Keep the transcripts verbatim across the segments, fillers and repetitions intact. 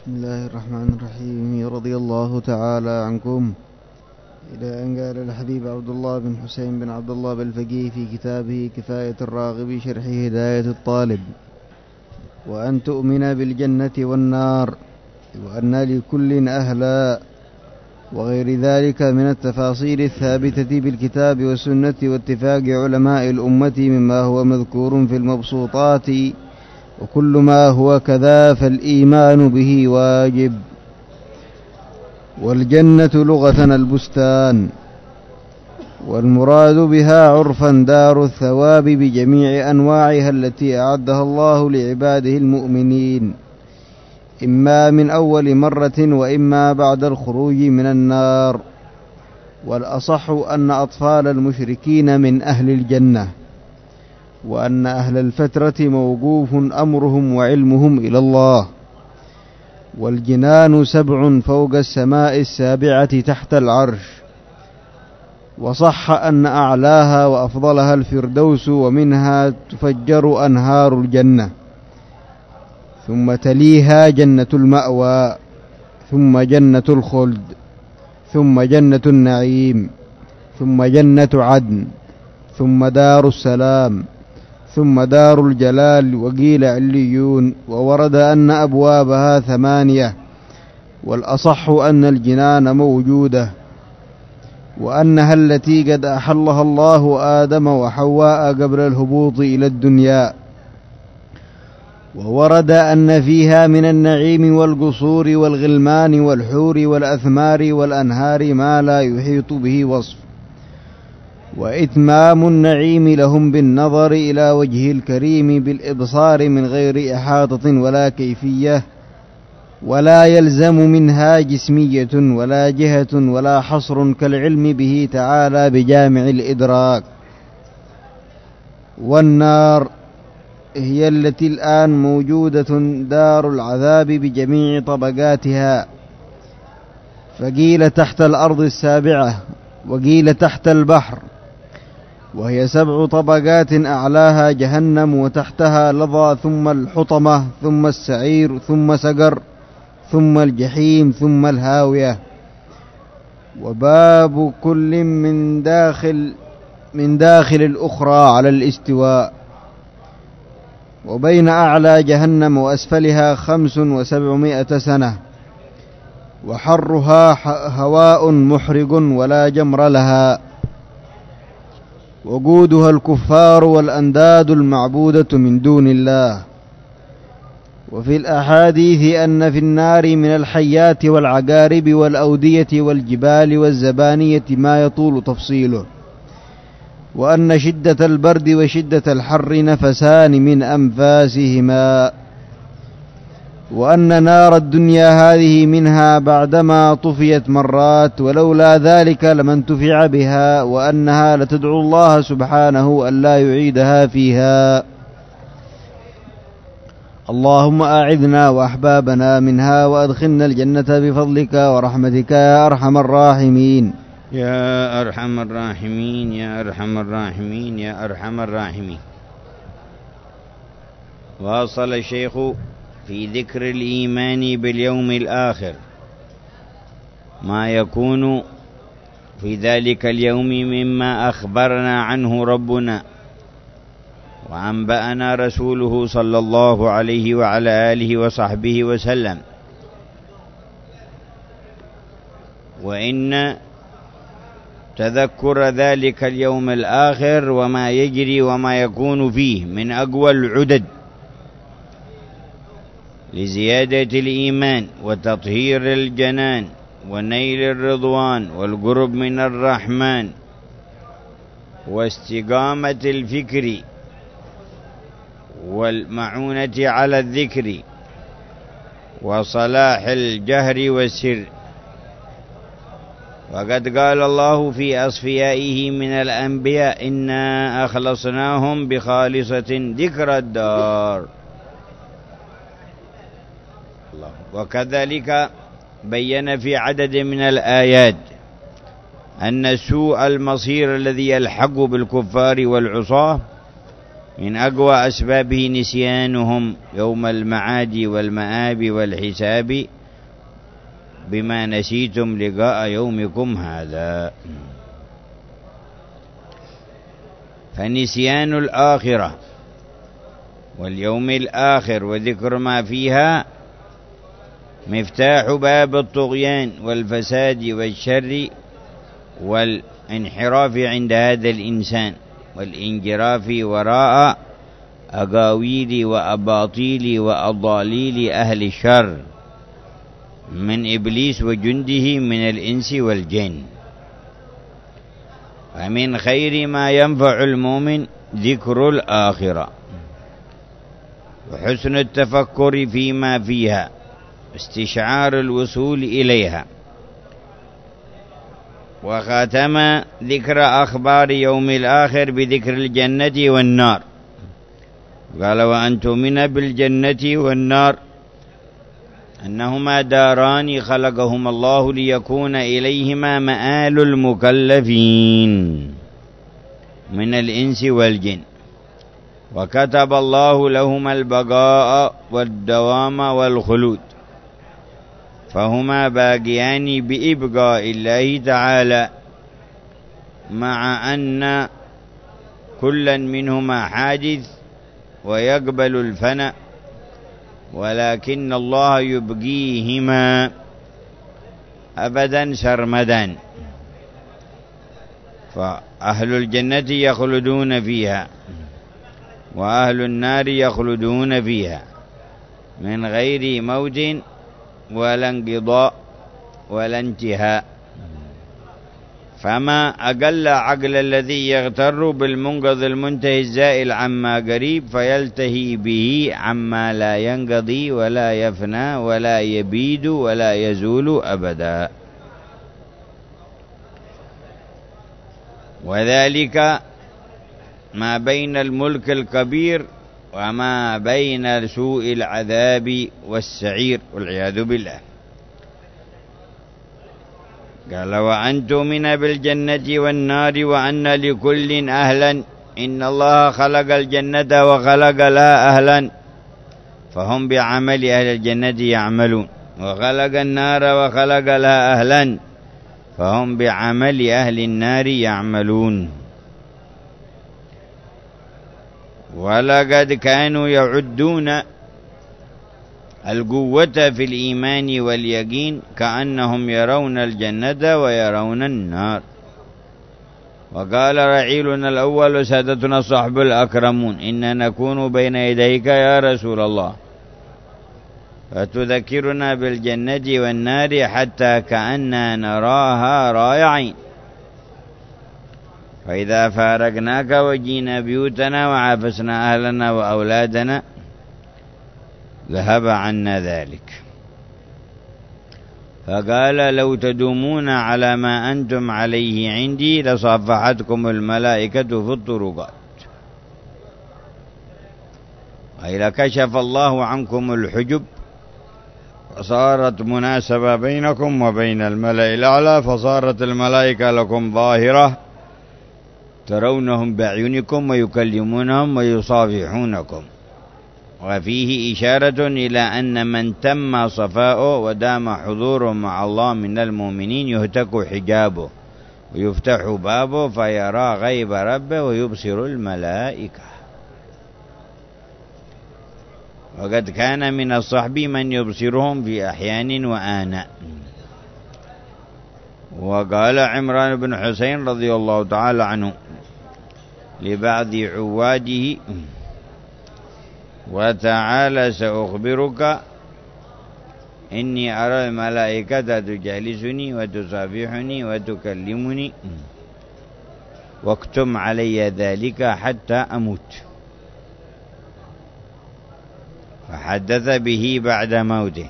بسم الله الرحمن الرحيم. رضي الله تعالى عنكم إلى أن قال الحبيب عبد الله بن حسين بن عبد الله بالفقيه في كتابه كفاية الراغب شرح هداية الطالب: وأن تؤمن بالجنة والنار، وأن لكل أهلا، وغير ذلك من التفاصيل الثابتة بالكتاب والسنة واتفاق علماء الأمة مما هو مذكور في المبسوطات، وكل ما هو كذا فالإيمان به واجب. والجنة لغة البستان، والمراد بها عرفا دار الثواب بجميع أنواعها التي أعدها الله لعباده المؤمنين، إما من أول مرة وإما بعد الخروج من النار. والأصح أن أطفال المشركين من أهل الجنة، وأن أهل الفترة موقوف أمرهم وعلمهم إلى الله. والجنان سبع فوق السماء السابعة تحت العرش، وصح أن أعلاها وأفضلها الفردوس، ومنها تفجر أنهار الجنة، ثم تليها جنة المأوى، ثم جنة الخلد، ثم جنة النعيم، ثم جنة عدن، ثم دار السلام، ثم دار الجلال، وقيل عليون. وورد أن أبوابها ثمانية، والأصح أن الجنان موجودة، وأنها التي قد أحلها الله آدم وحواء قبل الهبوط إلى الدنيا. وورد أن فيها من النعيم والقصور والغلمان والحور والأثمار والأنهار ما لا يحيط به وصف، وإتمام النعيم لهم بالنظر إلى وجه الكريم بالإبصار من غير إحاطة ولا كيفية، ولا يلزم منها جسمية ولا جهة ولا حصر كالعلم به تعالى بجامع الإدراك. والنار هي التي الآن موجودة دار العذاب بجميع طبقاتها، فقيل تحت الأرض السابعة، وقيل تحت البحر، وهي سبع طبقات أعلاها جهنم، وتحتها لظى، ثم الحطمة، ثم السعير، ثم سقر، ثم الجحيم، ثم الهاوية. وباب كل من داخل من داخل الأخرى على الاستواء. وبين أعلى جهنم وأسفلها خمس وسبعمائة سنة، وحرها هواء محرق ولا جمر لها، وقودها الكفار والأنداد المعبودة من دون الله. وفي الأحاديث أن في النار من الحيات والعقارب والأودية والجبال والزبانية ما يطول تفصيله، وأن شدة البرد وشدة الحر نفسان من أنفاسهما، وأن نار الدنيا هذه منها بعدما طفيت مرات، ولولا ذلك لما انتفع بها، وأنها لتدعو الله سبحانه ألا يعيدها فيها. اللهم أعذنا وأحبابنا منها، وأدخلنا الجنة بفضلك ورحمتك يا أرحم الراحمين. يا أرحم الراحمين يا أرحم الراحمين يا أرحم الراحمين. واصل الشيخ في ذكر الإيمان باليوم الآخر، ما يكون في ذلك اليوم مما أخبرنا عنه ربنا وأنبأنا رسوله صلى الله عليه وعلى آله وصحبه وسلم. وإن تذكر ذلك اليوم الآخر وما يجري وما يكون فيه من أقوى العدد لزيادة الإيمان وتطهير الجنان ونيل الرضوان والقرب من الرحمن واستقامة الفكر والمعونة على الذكر وصلاح الجهر والسر. وقد قال الله في أصفيائه من الأنبياء: إنا أخلصناهم بخالصة ذكر الدار. وكذلك بين في عدد من الآيات أن سوء المصير الذي يلحق بالكفار والعصاة من أقوى أسبابه نسيانهم يوم المعاد والمآب والحساب بما نسيتم لقاء يومكم هذا. فنسيان الآخرة واليوم الآخر وذكر ما فيها مفتاح باب الطغيان والفساد والشر والانحراف عند هذا الإنسان والانجراف وراء أقاويل وأباطيل وأضاليل أهل الشر من إبليس وجنده من الإنس والجن. ومن خير ما ينفع المؤمن ذكر الآخرة وحسن التفكر فيما فيها واستشعار الوصول إليها. وختم ذكر أخبار يوم الآخر بذكر الجنة والنار. قال وأن تؤمن بالجنة والنار أنهما داران خلقهما الله ليكون إليهما مآل المكلفين من الإنس والجن، وكتب الله لهما البقاء والدوام والخلود، فهما باقيان بإبقاء الله تعالى، مع أن كلا منهما حادث ويقبل الفناء، ولكن الله يبقيهما أبدا سرمدا. فأهل الجنة يخلدون فيها وأهل النار يخلدون فيها من غير موت ولا انقضاء ولا انتهاء. فما أقل عقل الذي يغتر بالمنقض المنتهي الزائل عما قريب فيلتهي به عما لا ينقضي ولا يفنى ولا يبيد ولا يزول أبدا. وذلك ما بين الملك الكبير وما بين سوء العذاب والسعير والعياذ بالله. قال وأن تؤمن بالجنة والنار وأن لكل أهلا، إن الله خلق الجنة وخلق لها أهلا فهم بعمل أهل الجنة يعملون، وخلق النار وخلق لها أهلا فهم بعمل أهل النار يعملون. ولقد كانوا يعدون القوة في الإيمان واليقين كأنهم يرون الجنة ويرون النار. وقال رعيلنا الأول سادتنا الصحب الأكرمون إن نكون بين يديك يا رسول الله فتذكرنا بالجنة والنار حتى كأننا نراها رايعين، فإذا فارقناك وجينا بيوتنا وعافسنا أهلنا وأولادنا ذهب عنا ذلك. فقال لو تدومون على ما أنتم عليه عندي لصافحتكم الملائكة في الطرقات، وإذا كشف الله عنكم الحجب فصارت مناسبة بينكم وبين الملأ الأعلى، فصارت الملائكة لكم ظاهرة ترونهم بعينكم ويكلمونهم ويصافحونكم. وفيه إشارة إلى أن من تم صفاؤه ودام حضوره مع الله من المؤمنين يهتك حجابه ويفتح بابه فيرى غيب ربه ويبصر الملائكة. وقد كان من الصحب من يبصرهم في أحيان وآناء. وقال عمران بن حسين رضي الله تعالى عنه لبعض عواده وتعالى سأخبرك إني أرى الملائكة تجالسني وتصافحني وتكلمني واكتم علي ذلك حتى أموت. فحدث به بعد موته،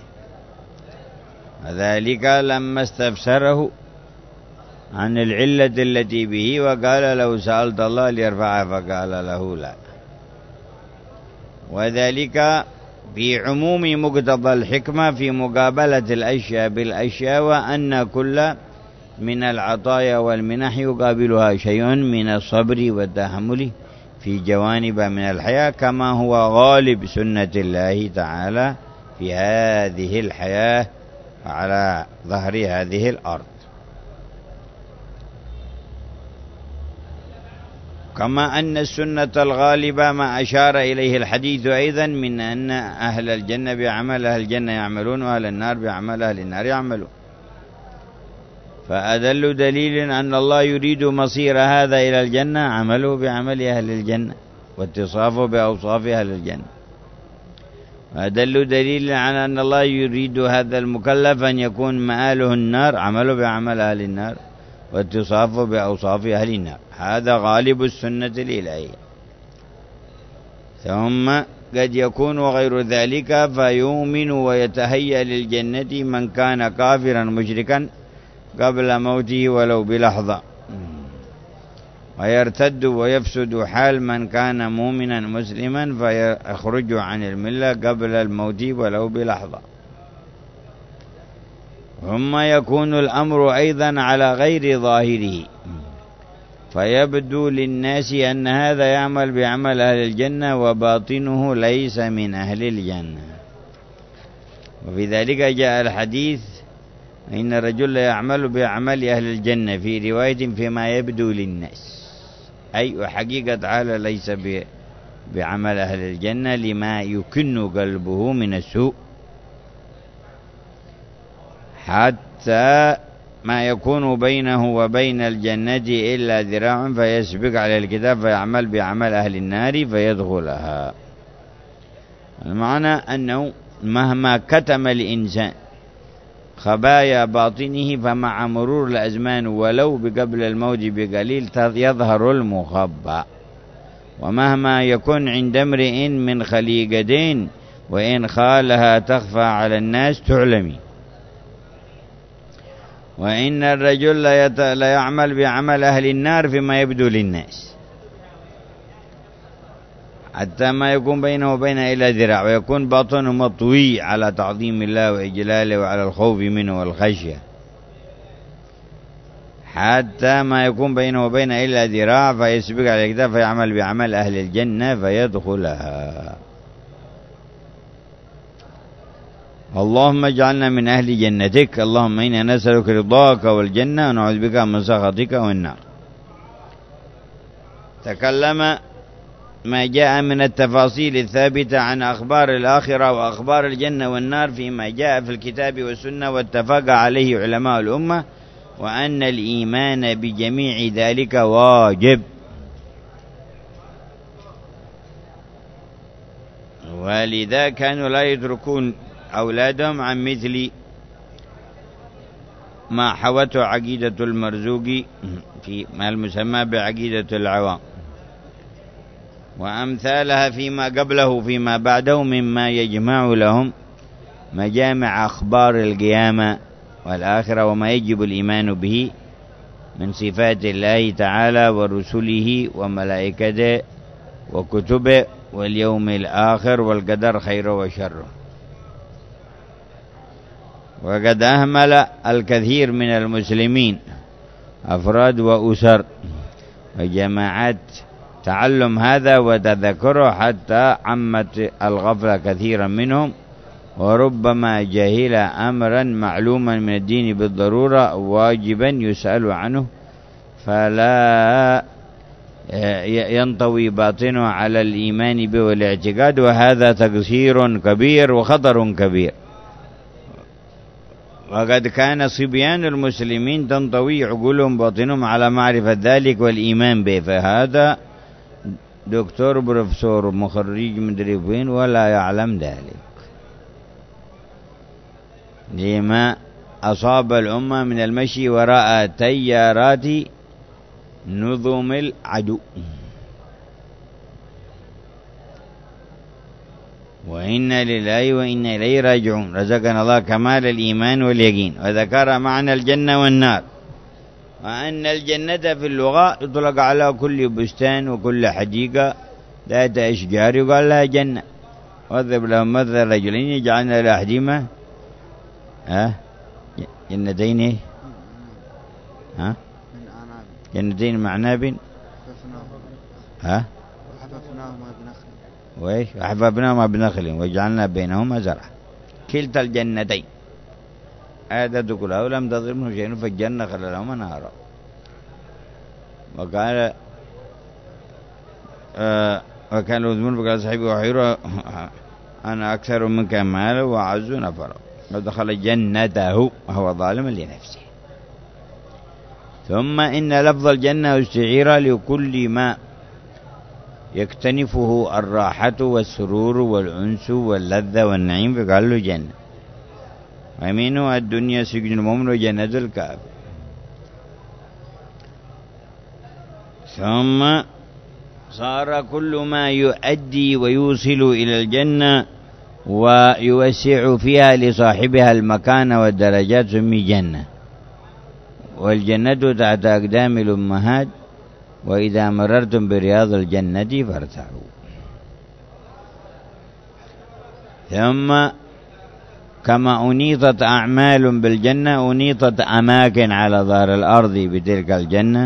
وذلك لما استفسره عن العلة التي به وقال لو سألت الله ليرفعها فقال له لا. وذلك في عموم مقتضى الحكمة في مقابلة الأشياء بالأشياء، وأن كل من العطايا والمنح يقابلها شيء من الصبر والتحمل في جوانب من الحياة، كما هو غالب سنة الله تعالى في هذه الحياة على ظهر هذه الأرض. كما أن السنة الغالبة ما أشار إليه الحديث أيضا من أن أهل الجنة بعمل أهل الجنة يعملون وأهل النار بعمل أهل النار يعملون. فأدل دليل أن الله يريد مصير هذا إلى الجنة عمله بعمل أهل الجنة واتصافه بأوصاف أهل الجنة. وأدل دليل على أن الله يريد هذا المكلف أن يكون مآله النار عمله بعمل أهل النار واتصافه بأوصاف أهل النار. هذا غالب السنة الإلهية. ثم قد يكون غير ذلك فيؤمن ويتهيأ للجنة من كان كافرا مشركا قبل موته ولو بلحظة، ويرتد ويفسد حال من كان مؤمنا مسلما فيخرج عن الملة قبل الموت ولو بلحظة. ثم يكون الأمر أيضا على غير ظاهره، فيبدو للناس أن هذا يعمل بعمل أهل الجنة وباطنه ليس من أهل الجنة. وفي ذلك جاء الحديث إن الرجل يعمل بعمل أهل الجنة في رواية فيما يبدو للناس، أي وحقيقة تعالى ليس بعمل أهل الجنة لما يكن قلبه من السوء، حتى ما يكون بينه وبين الجنة إلا ذراع فيسبق على الكتاب فيعمل بعمل أهل النار فيدخلها. المعنى أنه مهما كتم الإنسان خبايا باطنه فمع مرور الأزمان ولو بقبل الموت بقليل يظهر المخبى، ومهما يكون عند امرئ من خليقتين وإن خالها تخفى على الناس تعلمي. وإن الرجل لا يعمل بعمل أهل النار فيما يبدو للناس حتى ما يكون بينه وبينه إلا ذراع، ويكون باطنه مطوي على تعظيم الله وإجلاله وعلى الخوف منه والخشية، حتى ما يكون بينه وبينه إلا ذراع فيسبق على الكتاب فيعمل بعمل أهل الجنة فيدخلها. اللهم اجعلنا من أهل جنتك، اللهم إنا نسألك رضاك والجنة ونعوذ بك من سخطك والنار. تكلم ما جاء من التفاصيل الثابتة عن أخبار الآخرة وأخبار الجنة والنار فيما جاء في الكتاب والسنة واتفق عليه علماء الأمة، وأن الإيمان بجميع ذلك واجب. ولذا كانوا لا يتركون أولادهم عن مثل ما حوته عقيدة المرزوقي في ما المسمى بعقيدة العوام وأمثالها فيما قبله فيما بعده مما يجمع لهم مجامع أخبار القيامة والآخرة وما يجب الإيمان به من صفات الله تعالى ورسله وملائكته وكتبه واليوم الآخر والقدر خيره وشره. وقد أهمل الكثير من المسلمين أفراد وأسر وجماعات تعلم هذا وتذكره حتى عمت الغفلة كثيرا منهم، وربما جهل أمرا معلوما من الدين بالضرورة واجبا يسأل عنه فلا ينطوي باطنه على الإيمان به والاعتقاد، وهذا تقصير كبير وخطر كبير. وقد كان صبيان المسلمين تنطوي عقولهم باطنهم على معرفة ذلك والإيمان به، فهذا دكتور بروفيسور مخرج مدري وين ولا يعلم ذلك لما أصاب الأمة من المشي وراء تيارات نظم العدو. وإنا لله وإنا إليه راجعون. رزقنا الله كمال الإيمان واليقين. وذكر معنى الجنة والنار، وأن الجنة في اللغة يطلق على كل بستان وكل حديقة ذات أشجار يقال لها جنة. واضرب لهم مثل رجلين يجعلن لأحدهما ها جنتين ها جنتين مع ناب ها وحففناهما بنخل وإيش وحففناهما بنخل وجعلنا بينهما زرعا كلتا الجنتين آتت كلها ولم تظلم منه شيء فالجنة خلالهما نهارا. وقال آه وكان يذمون فقال صاحبي وحيره أنا أكثر منك مالا وأعز نفرا ودخل جنته وهو ظالم لنفسه. ثم إن لفظ الجنة استعير لكل ما يكتنفه الراحة والسرور والأنس واللذة والنعيم فقال له جنة. ومنه الدنيا سجن المؤمن وجنة الكافر. ثم صار كل ما يؤدي ويوصل إلى الجنة ويوسع فيها لصاحبها المكان والدرجات سمي جنة. والجنة تحت أقدام الأمهات وإذا مررتم برياض الجنة فارتعوا. ثم كما أنيطت أعمال بالجنة أنيطت أماكن على ظهر الأرض بتلك الجنة،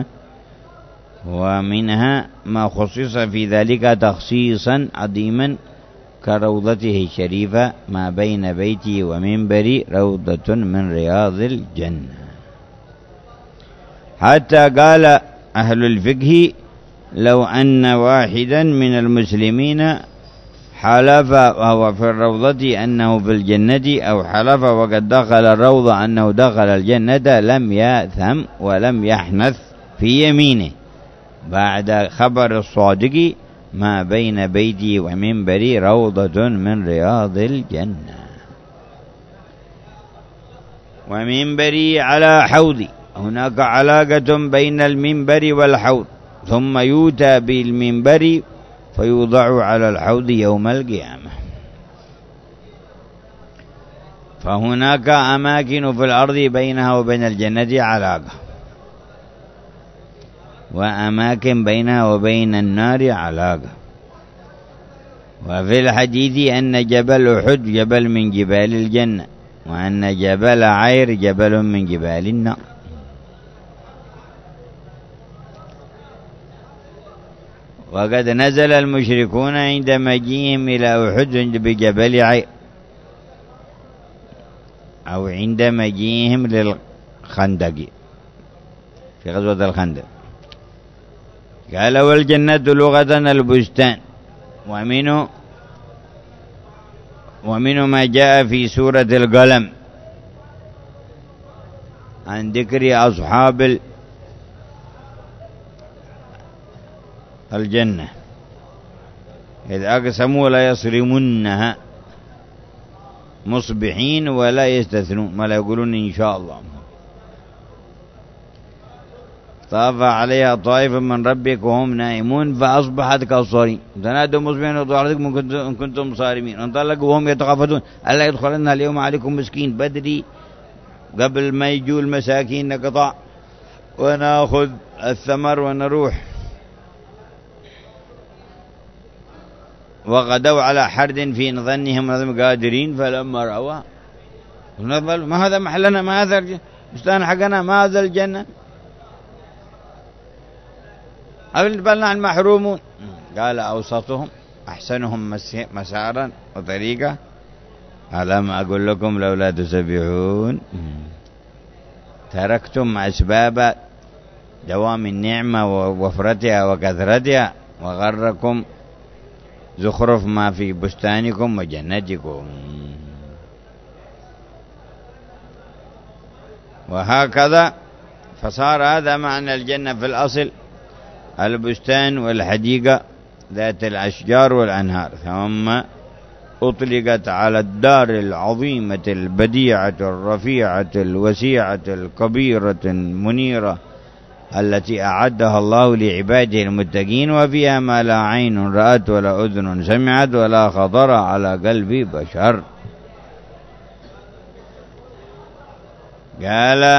ومنها ما خصص في ذلك تخصيصا عظيما كروضته الشريفة ما بين بيتي ومنبري روضة من رياض الجنة. حتى قال أهل الفقه لو أن واحدا من المسلمين حلف وهو في الروضة أنه في الجنة أو حلف وقد دخل الروضة أنه دخل الجنة لم يأثم ولم يحنث في يمينه بعد خبر الصادق ما بين بيتي ومنبري روضة من رياض الجنة. ومنبري على حوضي، هناك علاقة بين المنبر والحوض، ثم يؤتى بالمنبر فيوضع على الحوض يوم القيامة. فهناك أماكن في الأرض بينها وبين الجنة علاقة، وأماكن بينها وبين النار علاقة. وفي الحديث أن جبل أحد جبل من جبال الجنة، وأن جبل عير جبل من جبال النار. وقد نزل المشركون عند مجيئهم إلى أحد بجبل عير، أو عند مجيئهم للخندق في غزوة الخندق. قال والجنة لغة البستان، ومنه ومنه ما جاء في سورة القلم عن ذكر أصحاب الجنة إذ أقسموا لا يصرمنها مصبحين ولا يستثنون، ما لا يقولون إن شاء الله. طاف عليها طائف من ربك وهم نائمون فأصبحت كالصريم تنادوا مصبحين وضعوا إن كنتم صارمين. انطلقوا وهم يتخافتون ألا يدخلنها اليوم عليكم مسكين بدري قبل ما يجوا المساكين نقطع ونأخذ الثمر ونروح. وغدوا على حرد في ظنهم أنهم قادرين فلما رأوا ما هذا محلنا، ما هذا البستان حقنا، ما هذا الجنة، بل نحن محرومون. قال أوسطهم أحسنهم مسارا وطريقة ألم أقول لكم لولا تسبحون. تركتم أسباب دوام النعمة ووفرتها وكثرتها وغركم زخرف ما في بستانكم وجنتكم. وهكذا فصار هذا معنى الجنة في الأصل البستان والحديقة ذات الأشجار والأنهار، ثم أطلقت على الدار العظيمة البديعة الرفيعة الوسيعة الكبيرة المنيرة التي أعدها الله لعباده المتقين، وفيها ما لا عين رأت ولا أذن سمعت ولا خطر على قلب بشر. قال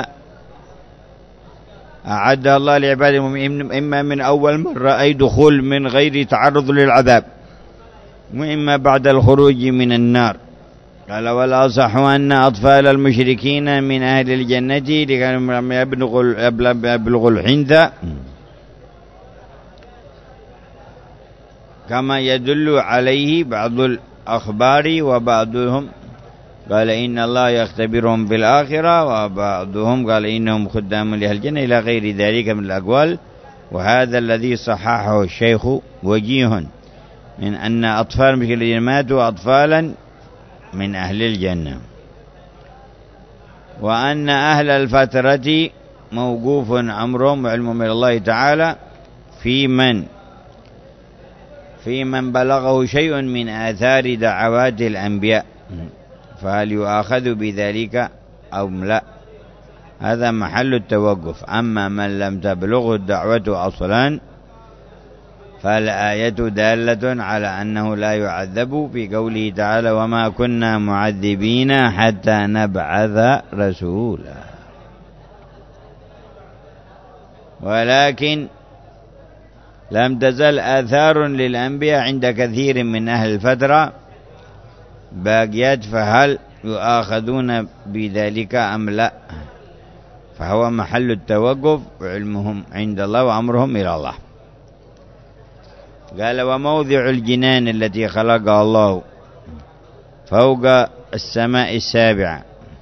أعد الله لعباده إما من أول مرة أي دخول من غير تعرض للعذاب، وإما بعد الخروج من النار. قال ولا صح أن أطفال المشركين من أهل الجنة لكانوا يبلغوا الحنثى كما يدل عليه بعض الأخبار، وبعضهم قال إن الله يختبرهم بالآخرة، وبعضهم قال إنهم خدام لأهل الجنة، إلى غير ذلك من الأقوال. وهذا الذي صححه الشيخ وجيه من أن أطفال الذين ماتوا أطفالا من أهل الجنة، وأن أهل الفترة موقوف أمرهم وعلمهم من الله تعالى في من في من بلغه شيء من آثار دعوات الأنبياء، فهل يؤاخذ بذلك أو لا؟ هذا محل التوقف. أما من لم تبلغه الدعوة أصلا فالآية دالة على أنه لا يعذب في قوله تعالى وما كنا معذبين حتى نبعث رسولا. ولكن لم تزل آثار للأنبياء عند كثير من أهل الفترة باقيات، فهل يؤاخذون بذلك أم لا؟ فهو محل التوقف، وعلمهم عند الله وأمرهم إلى الله. قال وموضع الجنان التي خلقها الله فوق السماء السابعة،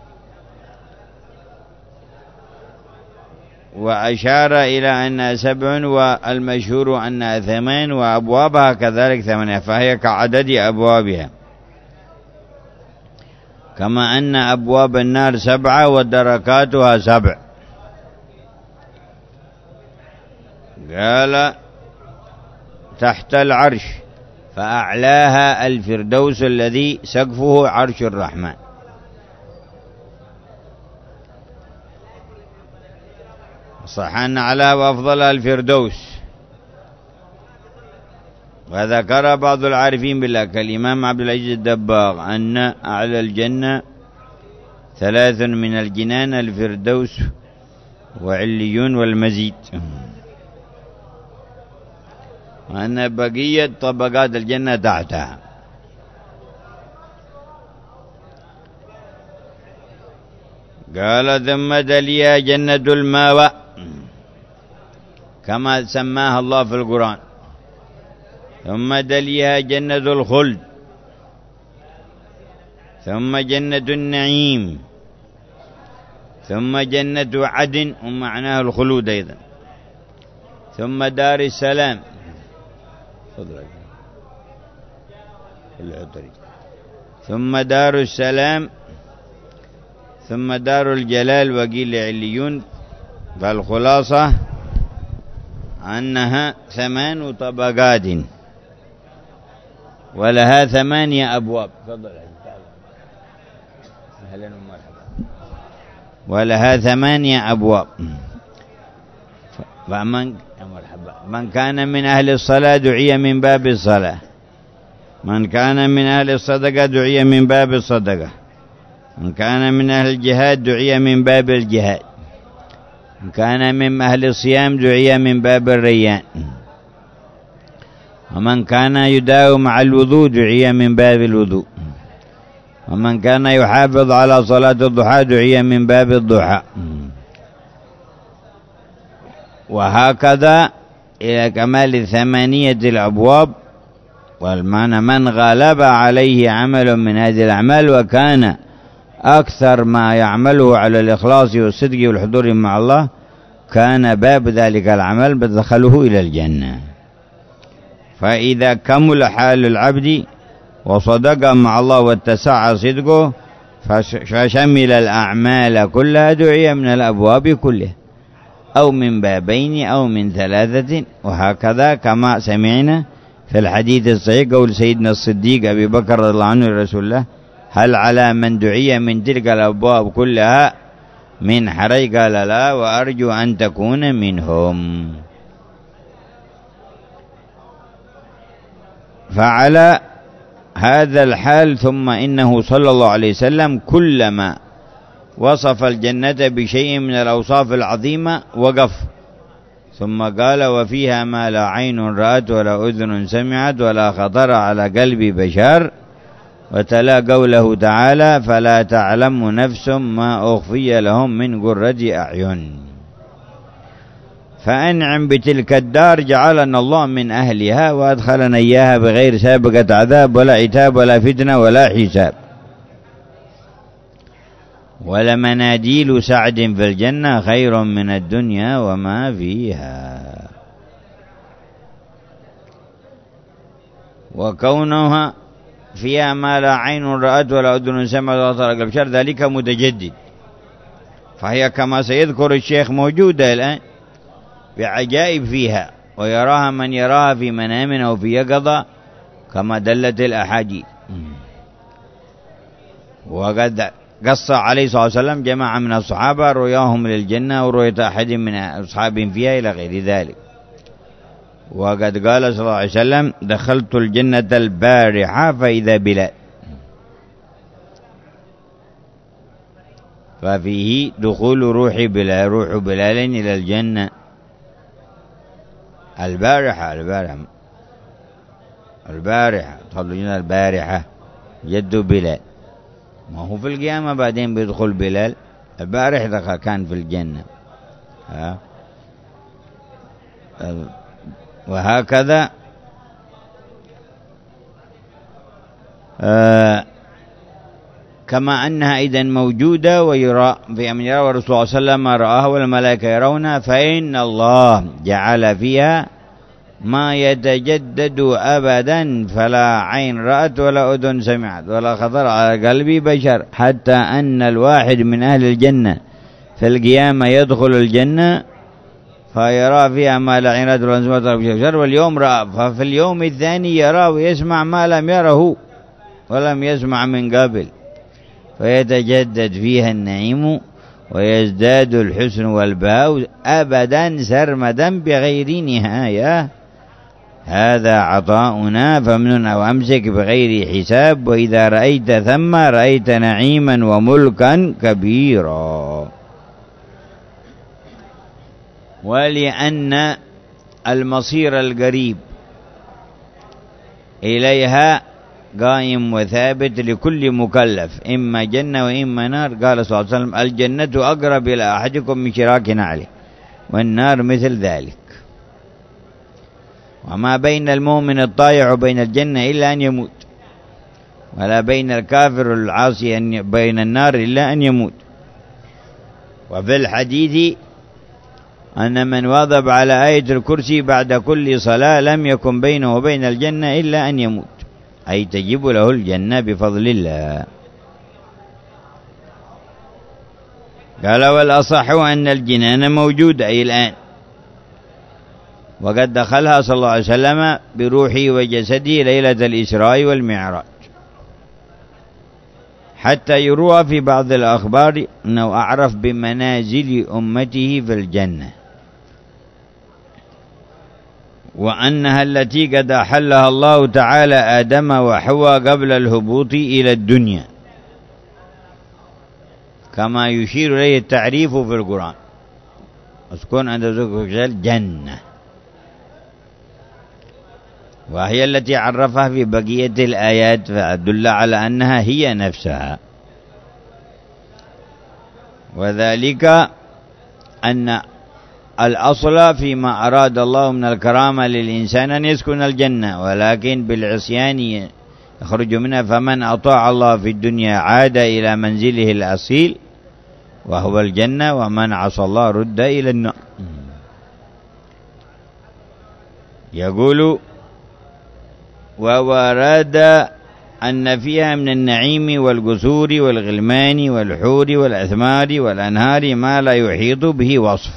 وأشار إلى أنها سبع، والمشهور أنها ثمان، وأبوابها كذلك ثمانية، فهي كعدد أبوابها، كما أن أبواب النار سبعة ودركاتها سبع. قال تحت العرش فأعلاها الفردوس الذي سقفه عرش الرحمن. صح أن أعلاها وأفضلها الفردوس. وذكر بعض العارفين بالله كالإمام عبد العزيز الدباغ أن أعلى الجنة ثلاث من الجنان الفردوس وعليون والمزيد، وأن بقية طبقات الجنة تحتها. قال ثم تليها جنة المأوى كما سماها الله في القرآن، ثم تليها جنة الخلد، ثم جنة النعيم، ثم جنة عدن ومعناه الخلود أيضا، ثم دار السلام، ثم دار السلام، ثم دار الجلال، وقيل عليون. فالخلاصة أنها ثمان طبقات ولها ثمانية أبواب. تفضل أهلا ومرحبا. ولها ثمانية أبواب. فمن من كان من أهل الصلاة دعي من باب الصلاة، من كان من أهل الصدقة دعي من باب الصدقة، من كان من أهل الجهاد دعي من باب الجهاد، من كان من أهل الصيام دعي من باب الريان، ومن كان يداوم مع الوضوء دعي من باب الوضوء، ومن كان يحافظ على صلاة الضحى دعي من باب الضحى، وهكذا إلى كمال ثمانية الأبواب. والمعنى من غلب عليه عمل من هذه الأعمال وكان أكثر ما يعمله على الإخلاص والصدق والحضور مع الله كان باب ذلك العمل بدخله إلى الجنة. فإذا كمل حال العبد وصدق مع الله واتسع صدقه فشمل الأعمال كلها دعي من الأبواب كلها، أو من بابين أو من ثلاثة، وهكذا كما سمعنا في الحديث الصحيح قول سيدنا الصديق أبي بكر رضي الله عنه لرسول الله هل على من دعي من تلك الأبواب كلها من حرج؟ قال لا، وأرجو أن تكون منهم. فعلى هذا الحال ثم إنه صلى الله عليه وسلم كلما وصف الجنة بشيء من الأوصاف العظيمة وقف، ثم قال وفيها ما لا عين رأت ولا أذن سمعت ولا خطر على قلب بشر، وتلا قوله تعالى فلا تعلم نفس ما أخفي لهم من قرة أعين. فأنعم بتلك الدار جعلنا الله من أهلها وأدخلنا إياها بغير سابقة عذاب ولا عتاب ولا فتنة ولا حساب. ولمناديل سعد في الجنة خير من الدنيا وما فيها. وكونها فيها ما لا عين رأت ولا أذن سمعت ولا خطر على بشر ذلك متجدد، فهي كما سيذكر الشيخ موجودة الآن بعجائب فيها، ويراها من يراها في منام أو في يقظة كما دلت الأحاديث. وقد قص عليه الصلاة والسلام جماعة من الصحابة رؤياهم للجنة ورؤية أحد من أصحابهم فيها إلى غير ذلك. وقد قال صلى الله عليه وسلم دخلت الجنة البارحة فإذا بلال، ففيه دخول روح بلال روح بلال إلى الجنة البارحة البارحة البارحة دخلت الجنة البارحة جد بلال، ما هو في القيامة بعدين بيدخل بلال، البارح دخل كان في الجنة. ها وهكذا آه كما أنها إذا موجودة ويرى في من يرى والرسول صلى الله عليه وسلم رآها والملائكة يرونها، فإن الله جعل فيها ما يتجدد أبدا فلا عين رأت ولا أذن سمعت ولا خطر على قلب بشر، حتى أن الواحد من أهل الجنة في القيامة يدخل الجنة فيرى فيها ما لا عين رأت ولا سمعت ولا بشر، واليوم رأى، ففي اليوم الثاني يرى ويسمع ما لم يره ولم يسمع من قبل، فيتجدد فيها النعيم ويزداد الحسن والبهاء أبدا سرمدا بغير نهاية. هذا عطاؤنا فامنن وأمسك بغير حساب، وإذا رأيت ثم رأيت نعيما وملكا كبيرا. ولأن المصير القريب إليها قائم وثابت لكل مكلف، إما جنة وإما نار. قال صلى الله عليه وسلم الجنة أقرب إلى أحدكم من شراك نعله، والنار مثل ذلك. وما بين المؤمن الطائع وبين الجنة إلا أن يموت، ولا بين الكافر العاصي أن بين النار إلا أن يموت. وفي الحديث أن من واظب على آية الكرسي بعد كل صلاة لم يكن بينه وبين الجنة إلا أن يموت، أي تجب له الجنة بفضل الله. قال والأصح أن الجنان موجودة أي الآن، وقد دخلها صلى الله عليه وسلم بروحه وجسده ليلة الإسراء والمعراج، حتى يروى في بعض الأخبار أنه أعرف بمنازل أمته في الجنة، وأنها التي قد أحلها الله تعالى آدم وحواء قبل الهبوط إلى الدنيا، كما يشير إليه التعريف في القرآن أسكن عند ذكر الجنة، وهي التي عرفها في بقية الآيات فأدل على أنها هي نفسها. وذلك أن الأصل فيما أراد الله من الكرامة للإنسان أن يسكن الجنة، ولكن بالعصيان يخرج منها، فمن أطاع الله في الدنيا عاد إلى منزله الأصيل وهو الجنة، ومن عصى الله رد إلى النار. يقول وورد أن فيها من النعيم والقصور والغلمان والحور والأثمار والأنهار ما لا يحيط به وصف،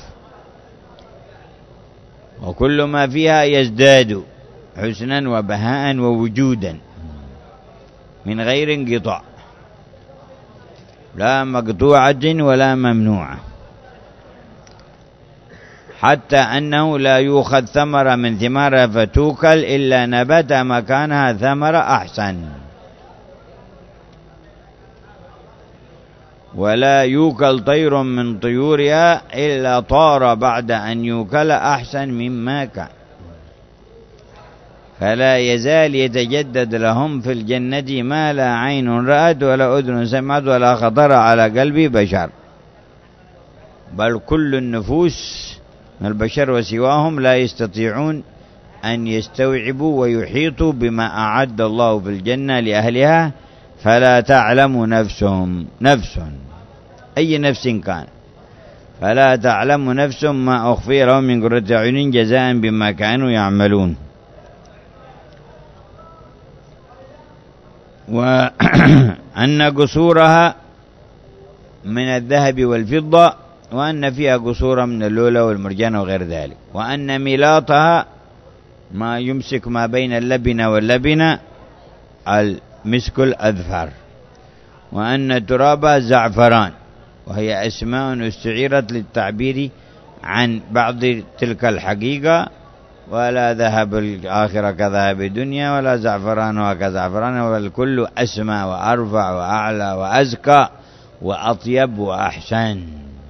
وكل ما فيها يزداد حسنا وبهاء ووجودا من غير انقطاع، لا مقطوعة ولا ممنوعة، حتى أنه لا يؤخذ ثمرة من ثمارها فتوكل إلا نبت مكانها ثمرة أحسن، ولا يوكل طير من طيورها إلا طار بعد أن يوكل أحسن مما كان، فلا يزال يتجدد لهم في الجنة ما لا عين رأت ولا أذن سمعت ولا خطر على قلب بشر، بل كل النفوس من البشر وسواهم لا يستطيعون أن يستوعبوا ويحيطوا بما أعد الله في الجنة لأهلها، فلا تعلم نفسهم نفس أي نفس كان فلا تعلم نفس ما أخفي لهم من قرة أعين جزاء بما كانوا يعملون. وأن قصورها من الذهب والفضة، وأن فيها قصورا من اللؤلؤ والمرجان وغير ذلك، وأن ملاطها ما يمسك ما بين اللبنة واللبنة المسك الأذفر، وأن ترابها زعفران، وهي أسماء استعيرت للتعبير عن بعض تلك الحقيقة، ولا ذهب الآخرة كذهب الدنيا ولا زعفران كزعفران، والكل أسمى وأرفع وأعلى وأزكى وأطيب وأحسن.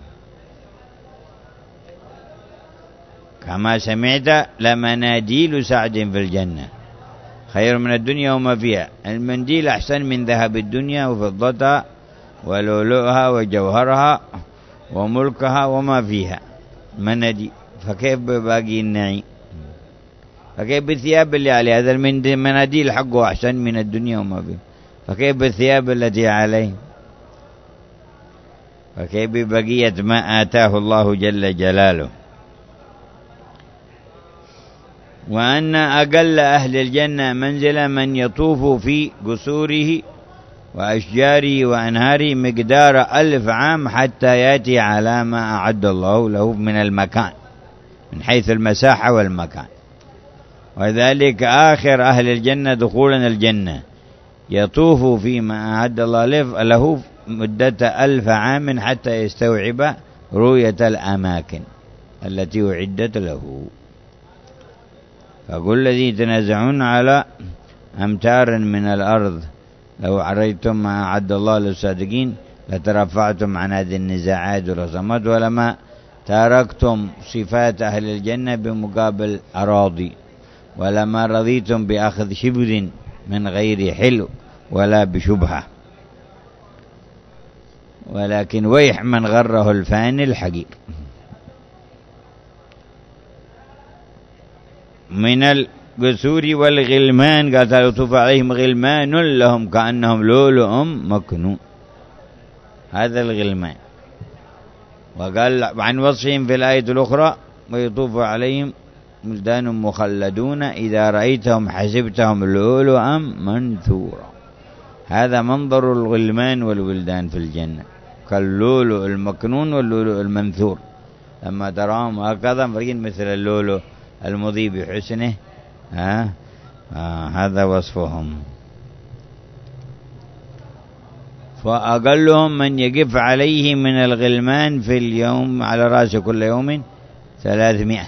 كما سمعت لمناديل سعد في الجنة خير من الدنيا وما فيها. المنديل أحسن من ذهب الدنيا وفضتها ولؤلؤها وجوهرها وملكها وما فيها مناديل، فكيف بباقي النعيم؟ فكيف بالثياب اللي عليه؟ هذا المناديل حقه أحسن من الدنيا وما فيها، فكيف بالثياب التي عليه؟ فكيف ببقية ما آتاه الله جل جلاله. وأن أقل أهل الجنة منزلة من يطوف في قصوره وأشجاره وأنهاره مقدار ألف عام حتى يأتي على ما أعد الله له من المكان من حيث المساحة والمكان. وذلك آخر أهل الجنة دخولا الجنة يطوف فيما أعد الله له مدة ألف عام حتى يستوعب رؤية الأماكن التي أعدت له. فقل الذين يتنازعون على أمتار من الأرض لو عريتم ما أعد الله للصادقين لترفعتم عن هذه النزاعات والرسمات، ولما تركتم صفات أهل الجنة بمقابل أراضي، ولما رضيتم بأخذ شبر من غير حلو ولا بشبهة، ولكن ويح من غره الفاني الحقير. من القصور والغلمان قال تعالى يطوف عليهم غلمان لهم كأنهم لؤلؤ مكنون، هذا الغلمان. وقال عن وصفهم في الآية الأخرى ويطوف عليهم ولدان مخلدون إذا رأيتهم حسبتهم لؤلؤا منثورا. هذا منظر الغلمان والولدان في الجنة كاللؤلؤ المكنون واللؤلؤ المنثور، لما تراهم هكذا فرين مثل اللؤلؤ المضيء بحسنه. ها آه هذا وصفهم. فأقلهم من يقف عليه من الغلمان في اليوم على رأس كل يوم ثلاثمائة،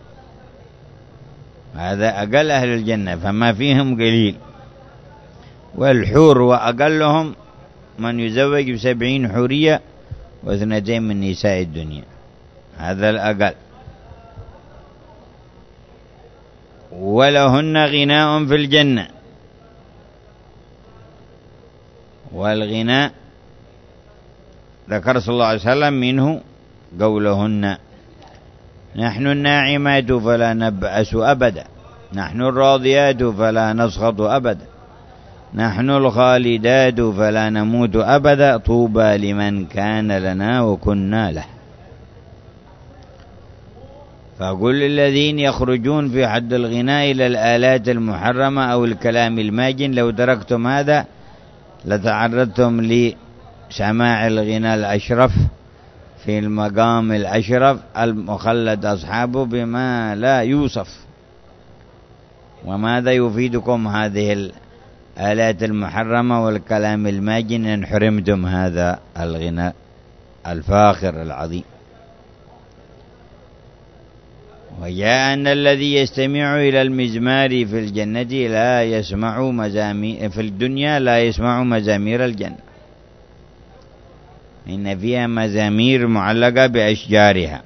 هذا أقل أهل الجنة فما فيهم قليل. والحور وأقلهم من يزوج بسبعين حورية واثنتين من نساء الدنيا، هذا الأقل. ولهن غناء في الجنة، والغناء ذكر صلى الله عليه وسلم منه قولهن نحن الناعمات فلا نبأس أبدا، نحن الراضيات فلا نسخط أبدا، نحن الخالدات فلا نموت أبدا، طوبى لمن كان لنا وكنا له. فقل للذين يخرجون في حد الغناء إلى الآلات المحرمة أو الكلام الماجن لو تركتم هذا لتعرضتم لسماع الغناء الأشرف في المقام الأشرف المخلد أصحابه بما لا يوصف. وماذا يفيدكم هذه الآلات المحرمة والكلام الماجن إن حرمتم هذا الغناء الفاخر العظيم؟ وجاء أن الذي يستمع إلى المزمار في الجنة لا يسمع مزامير في الدنيا لا يسمع مزامير الجنة، إن فيها مزامير معلقة بأشجارها.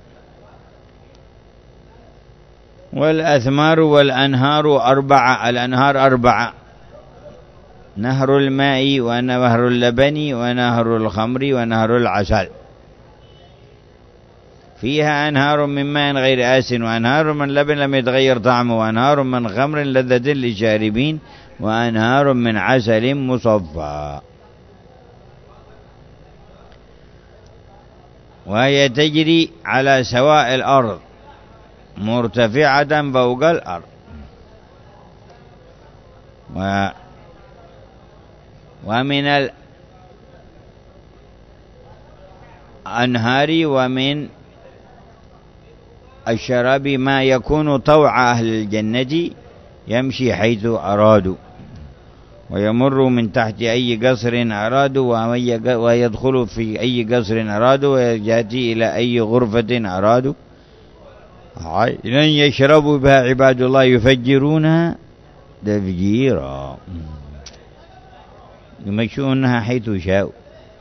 والأثمار والأنهار أربعة، الأنهار أربعة: نهر الماء ونهر اللبن ونهر الخمر ونهر العسل. فيها أنهار من ماء غير آسن وأنهار من لبن لم يتغير طعمه وأنهار من خمر لذة للشاربين وأنهار من عسل مصفى. وهي تجري على سواء الأرض مرتفعة فوق الأرض. و ومن الأنهار ومن الشراب ما يكون طوع أهل الجنة يمشي حيث أرادوا ويمر من تحت أي قصر أرادوا ويدخل في أي قصر أرادوا ويأتي إلى أي غرفة أرادوا عينا يشرب بها عباد الله يفجرونها تفجيرا يمشونها حيث شاءوا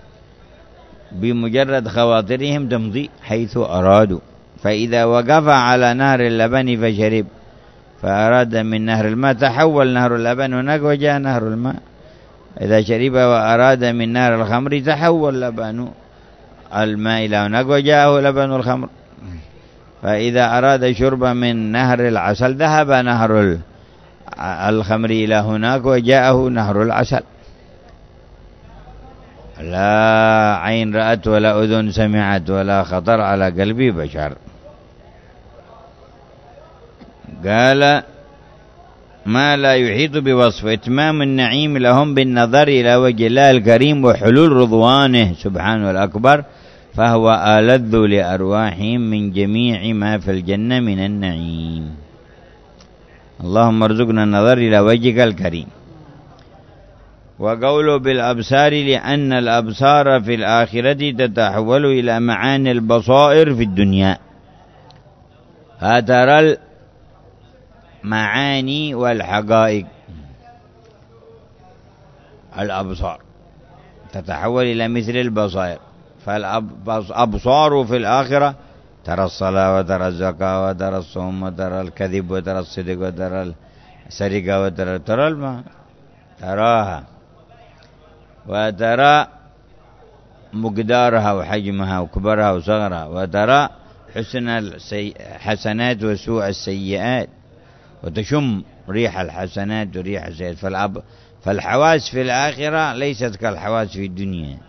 بمجرد خواطرهم تمضي حيث أرادوا. فإذا وقف على نهر اللبن فشرب فأراد من نهر الماء تحول نهر اللبن هناك وجاء نهر الماء. إذا شرب وأراد من نهر الخمر تحول لبن الماء إلى هناك وجاءه لبن الخمر. فإذا أراد شرب من نهر العسل ذهب نهر الخمر إلى هناك وجاءه نهر العسل. لا عين رأت ولا أذن سمعت ولا خطر على قلب بشر. قال ما لا يحيط بوصف إتمام النعيم لهم بالنظر إلى وجه الله الكريم وحلول رضوانه سبحانه الأكبر فهو ألذ لأرواحهم من جميع ما في الجنة من النعيم. اللهم ارزقنا النظر إلى وجهك الكريم. وقوله بالأبصار لأن الأبصار في الآخرة تتحول إلى معاني البصائر في الدنيا. هترى المعاني والحقائق الأبصار تتحول إلى مثل البصائر. فالأبصار في الآخرة ترى الصلاة وترى الزكاة وترى الصوم وترى الكذب وترى الصدق وترى السرقة وترى ترى الماء تراها وترى مقدارها وحجمها وكبرها وصغرها وترى حسن الحسنات وسوء السيئات وتشم ريح الحسنات وريح السيئات. فالأب فالحواس في الآخرة ليست كالحواس في الدنيا.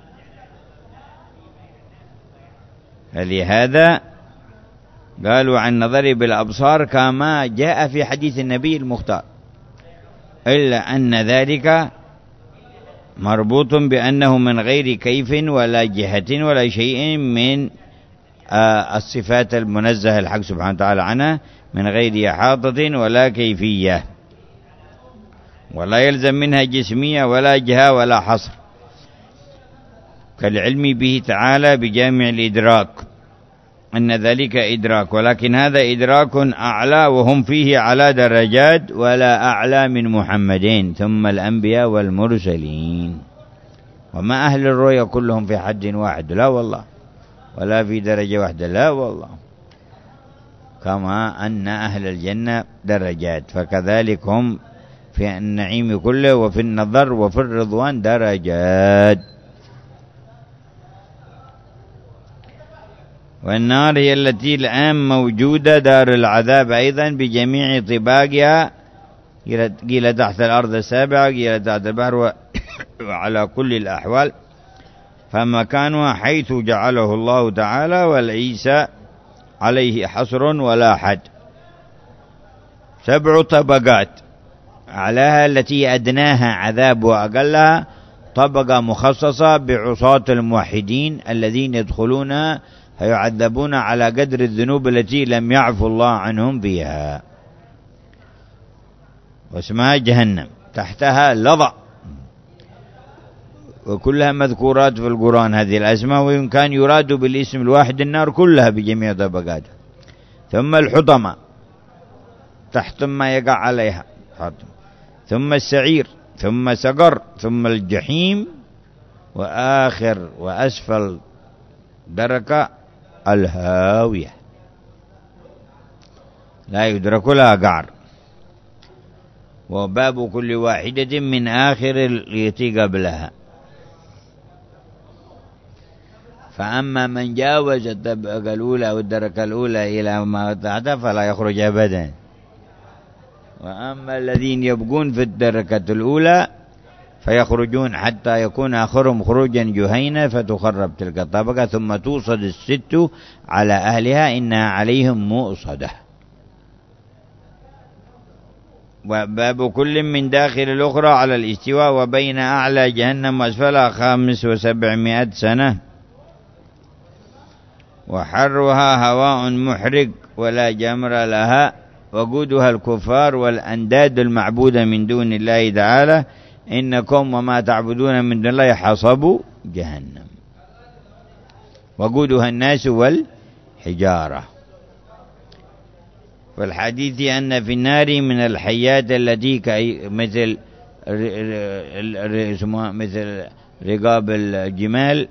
فلهذا قالوا عن نظر بالأبصار كما جاء في حديث النبي المختار إلا أن ذلك مربوط بأنه من غير كيف ولا جهة ولا شيء من الصفات المنزه الحق سبحانه وتعالى عنها من غير إحاطة ولا كيفية ولا يلزم منها جسمية ولا جهة ولا حصر كالعلم به تعالى بجامع الإدراك أن ذلك إدراك. ولكن هذا إدراك أعلى وهم فيه على درجات ولا أعلى من محمدين ثم الأنبياء والمرسلين. وما أهل الرؤيا كلهم في حد واحد لا والله ولا في درجة واحدة لا والله. كما أن أهل الجنة درجات فكذلك هم في النعيم كله وفي النظر وفي الرضوان درجات. والنار هي التي الآن موجودة دار العذاب أيضا بجميع طباقها قيل تحت الأرض السابعة قيل تحت البحر وعلى كل الأحوال فمكانها حيث جعله الله تعالى وليس عليه حصر ولا حد. سبع طبقات أعلاها التي أدناها عذاب وأقلها طبقة مخصصة بعصاة الموحدين الذين يدخلونها فيعذبون على قدر الذنوب التي لم يعفو الله عنهم فيها واسمها جهنم تحتها لظى وكلها مذكورات في القرآن هذه الأسماء وإن كان يراد بالاسم الواحد النار كلها بجميع طبقاتها. ثم الحطمة تحت ما يقع عليها ثم السعير ثم سقر ثم الجحيم وآخر وأسفل دركة الهاوية لا يدرك لها قعر. وباب كل واحدة من آخر التي قبلها. فأما من جاوز الطبقة الأولى أو الدركة الأولى إلى ما تحتها فلا يخرج أبدا. وأما الذين يبقون في الدركة الأولى فيخرجون حتى يكون آخرهم خروجا جهينة فتخرب تلك الطبقة ثم توصد الست على أهلها إنها عليهم مؤصدة. وباب كل من داخل الأخرى على الاستواء وبين أعلى جهنم وأسفلها خامس وسبعمائة سنة. وحرها هواء محرق ولا جمر لها وقودها الكفار والأنداد المعبودة من دون الله تعالى إنكم وما تعبدون من دون الله حصب جهنم وقودها الناس والحجارة. والحديث أن في النار من الحيات التي مثل مثل رقاب الجمال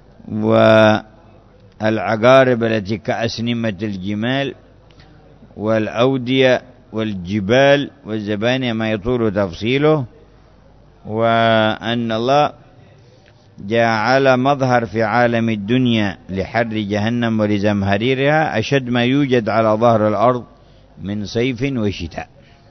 والعقارب التي كأسنمة الجمال والأودية والجبال والزبانية ما يطول تفصيله. وأن الله جعل مظهر في عالم الدنيا لحر جهنم ولزمهريرها أشد ما يوجد على ظهر الأرض من صيف وشتاء.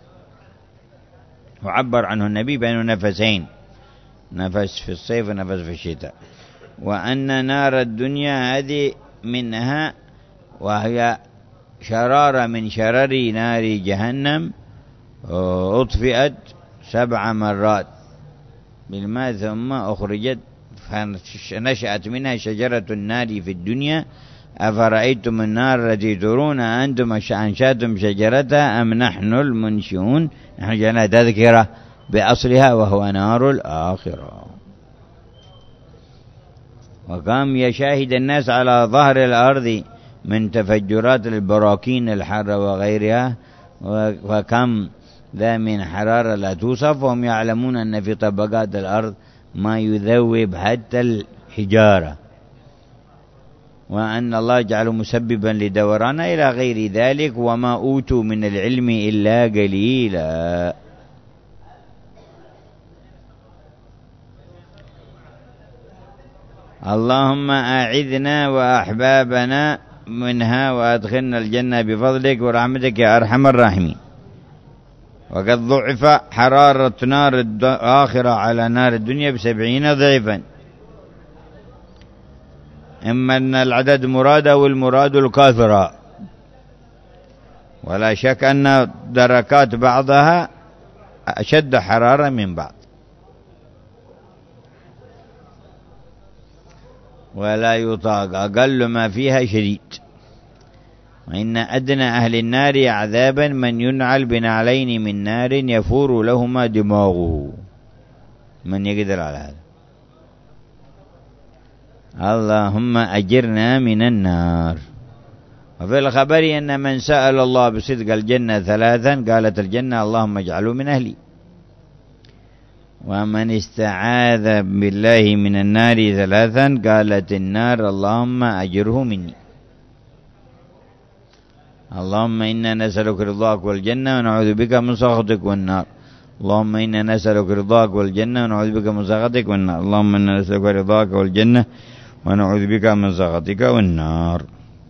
وعبر عنه النبي بأنه نفسين، نفس في الصيف ونفس في الشتاء. وأن نار الدنيا هذه منها وهي شرارة من شرر نار جهنم أطفئت سبع مرات بالماء ثم أخرجت فنشأت منها شجرة النار في الدنيا أفرأيتم النار التي ترون أنتم أنشأتم شجرتها أم نحن المنشئون. نحن جعلنا تذكرة بأصلها وهو نار الآخرة. وكم يشاهد الناس على ظهر الأرض من تفجرات البراكين الحارة وغيرها وكم ذا من حرارة لا توصف وهم يعلمون أن في طبقات الأرض ما يذوب حتى الحجارة وأن الله جعله مسببا لدورانها إلى غير ذلك وما أوتوا من العلم إلا قليلا. اللهم أعذنا وأحبابنا منها وأدخلنا الجنة بفضلك ورحمتك يا أرحم الراحمين. وقد ضعف حرارة نار الآخرة على نار الدنيا بسبعين ضعفا. إما أن العدد مراد والمراد الكثرة. ولا شك أن دركات بعضها أشد حرارة من بعض. ولا يطاق أقل ما فيها شديد. وإن أدنى أهل النار عذابا من ينعل بنعلين من نار يفور لهما دماغه. من يقدر على هذا؟ اللهم أجرنا من النار. وفي الخبر أن من سأل الله بصدق الجنة ثلاثا قالت الجنة اللهم اجعله من أهلي. ومن استعاذ بالله من النار ثلاثا قالت النار اللهم أجره مني. اللهم إنا نسألك رضاك والجنة ونعوذ بك من سخطك والنار. اللهم إنا نسألك رضاك والجنة ونعوذ بك من سخطك والنار. اللهم إنا نسألك رضاك والجنة ونعوذ بك من سخطك والنار.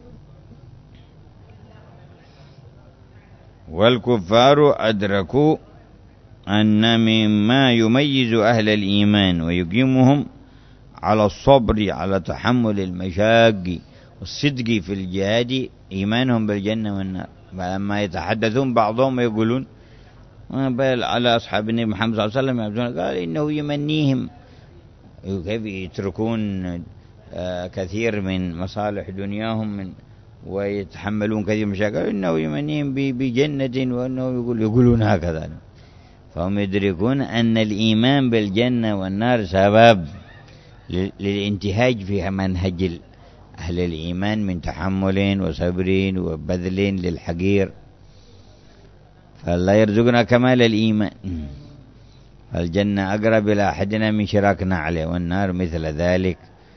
والكفار أدركوا أن مما يميز أهل الإيمان ويقيمهم على الصبر على تحمل المشاق والصدق في الجهاد إيمانهم بالجنة والنار. فلما يتحدثون بعضهم يقولون على أصحاب النبي محمد صلى الله عليه وسلم قال إنه يمنيهم كيف يتركون كثير من مصالح دنياهم من ويتحملون كثير من مشاكل إنه يمنيهم بجنة وأنه يقول يقولون هكذا. فهم يدركون أن الإيمان بالجنة والنار سبب للانتهاج في منهج أهل الإيمان من تحمل وصبر وبذل للحقير. فالله يرزقنا كمال الإيمان. الجنة أقرب إلى أحدنا من شراكنا عليه والنار مثل ذلك.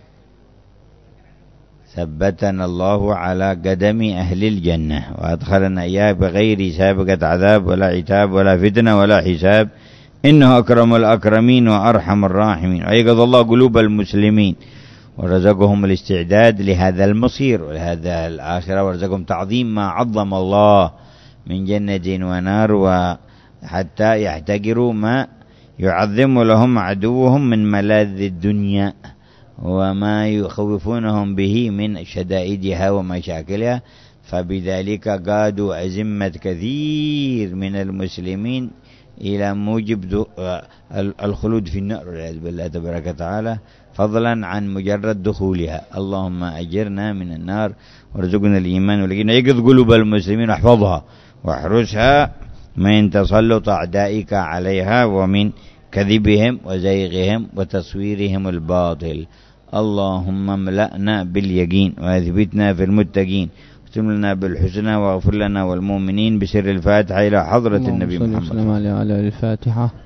ثبتنا الله على قدم أهل الجنة وأدخلنا إياه بغير سابقة عذاب ولا عتاب ولا فتنة ولا حساب إنه أكرم الأكرمين وأرحم الراحمين. أيقظ الله قلوب المسلمين ورزقهم الاستعداد لهذا المصير ولهذا الآخرة، ورزقهم تعظيم ما عظم الله من جنة ونار، وحتى يحتقروا ما يعظم لهم عدوهم من ملاذ الدنيا وما يخوفونهم به من شدائدها ومشاكلها. فبذلك قادوا أزمة كثير من المسلمين إلى موجب الخلود في النار والعياذ بالله تبارك وتعالى، فضلا عن مجرد دخولها. اللهم أجرنا من النار وارزقنا الإيمان واليقين. يقظ قلوب المسلمين واحفظها واحرسها من تسلط أعدائك عليها ومن كذبهم وزيغهم وتصويرهم الباطل. اللهم املأنا باليقين واثبتنا في المتقين، واختم لنا بالحسنى واغفر لنا والمؤمنين، بسر الفاتحة إلى حضرة النبي محمد. اللهم صل وسلم على الفاتحة.